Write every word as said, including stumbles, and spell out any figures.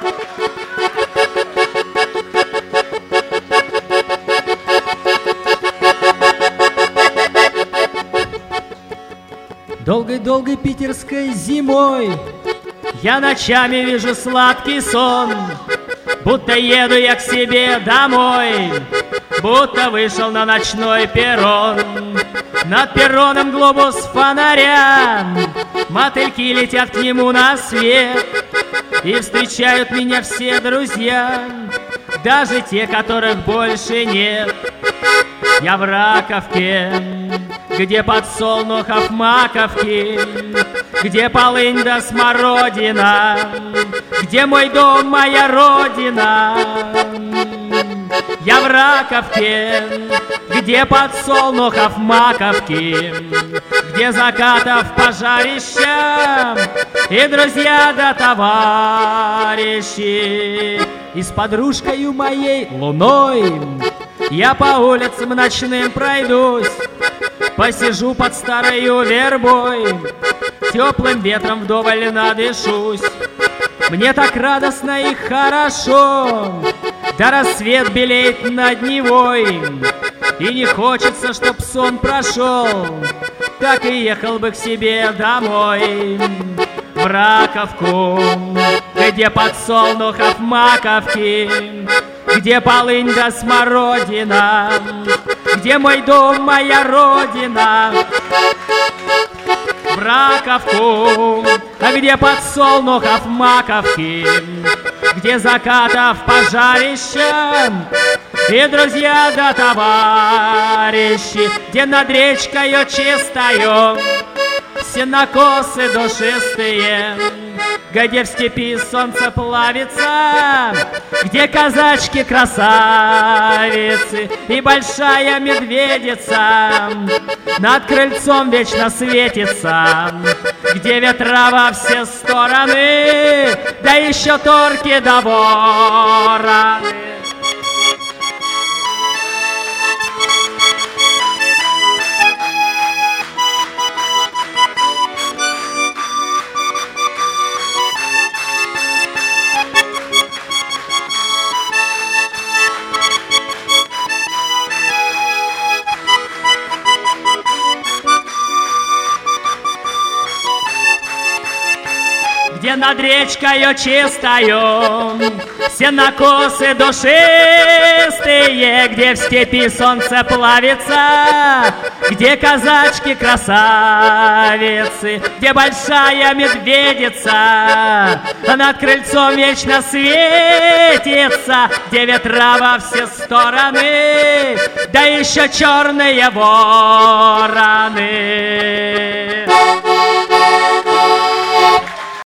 Долгой-долгой питерской зимой я ночами вижу сладкий сон, будто еду я к себе домой, будто вышел на ночной перрон. Над перроном глобус фонаря, мотыльки летят к нему на свет, и встречают меня все друзья, даже те, которых больше нет. Я в Раковке, где подсолнухов маковки, где полынь да смородина, где мой дом, моя родина. Я в Раковке, где подсолнухов маковки, где закатов пожарища, и друзья да товарищи. И с подружкою моей луной я по улицам ночным пройдусь, посижу под старою вербой, теплым ветром вдоволь надышусь. Мне так радостно и хорошо, да рассвет белеет над Невой, и не хочется, чтоб сон прошел, так и ехал бы к себе домой. В Раковку, где подсолнухов маковки, где полынь да смородина, где мой дом, моя родина. В Раковку, где подсолнухов маковки, где закатов пожарища, и друзья да товарищи, где над речкою чистою сенокосы душистые, где в степи солнце плавится, где казачки-красавицы и большая медведица над крыльцом вечно светится, где ветра во все стороны, да еще торки да вороны. Где над речкою чистою сенокосы душистые, где в степи солнце плавится, где казачки-красавицы, где большая медведица над крыльцом вечно светится, где ветра во все стороны, да еще черные вороны.